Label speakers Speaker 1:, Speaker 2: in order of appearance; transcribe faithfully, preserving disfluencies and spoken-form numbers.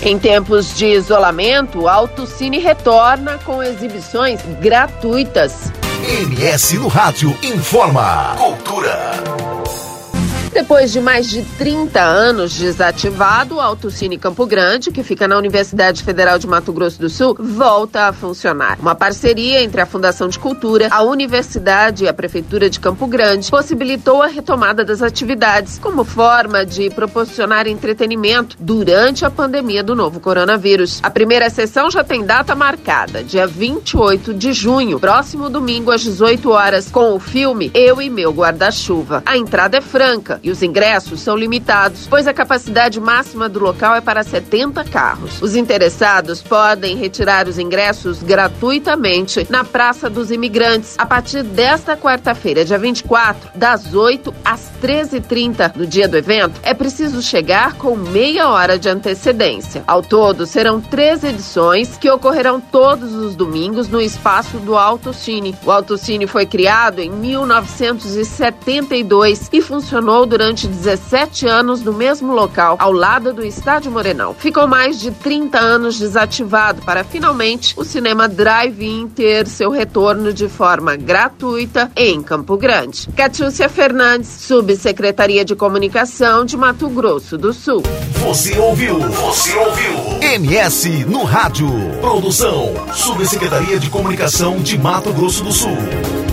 Speaker 1: Em tempos de isolamento, o Autocine retorna com exibições gratuitas.
Speaker 2: M S no Rádio informa. Cultura.
Speaker 1: Depois de mais de trinta anos desativado, o Autocine Campo Grande, que fica na Universidade Federal de Mato Grosso do Sul, volta a funcionar. Uma parceria entre a Fundação de Cultura, a Universidade e a Prefeitura de Campo Grande possibilitou a retomada das atividades como forma de proporcionar entretenimento durante a pandemia do novo coronavírus. A primeira sessão já tem data marcada, dia vinte e oito de junho, próximo domingo às dezoito horas, com o filme Eu e Meu Guarda-Chuva. A entrada é franca e os ingressos são limitados, pois a capacidade máxima do local é para setenta carros. Os interessados podem retirar os ingressos gratuitamente na Praça dos Imigrantes a partir desta quarta-feira, dia vinte e quatro, das oito às treze e trinta do dia do evento. É preciso chegar com meia hora de antecedência. Ao todo, serão três edições que ocorrerão todos os domingos no espaço do Autocine. O Autocine foi criado em mil novecentos e setenta e dois e funcionou durante dezessete anos no mesmo local, ao lado do Estádio Morenão. Ficou mais de trinta anos desativado para finalmente o cinema Drive-In ter seu retorno de forma gratuita em Campo Grande. Catiúcia Fernandes, Subsecretaria de Comunicação de Mato Grosso do Sul.
Speaker 2: Você ouviu? Você ouviu? M S no Rádio. Produção, Subsecretaria de Comunicação de Mato Grosso do Sul.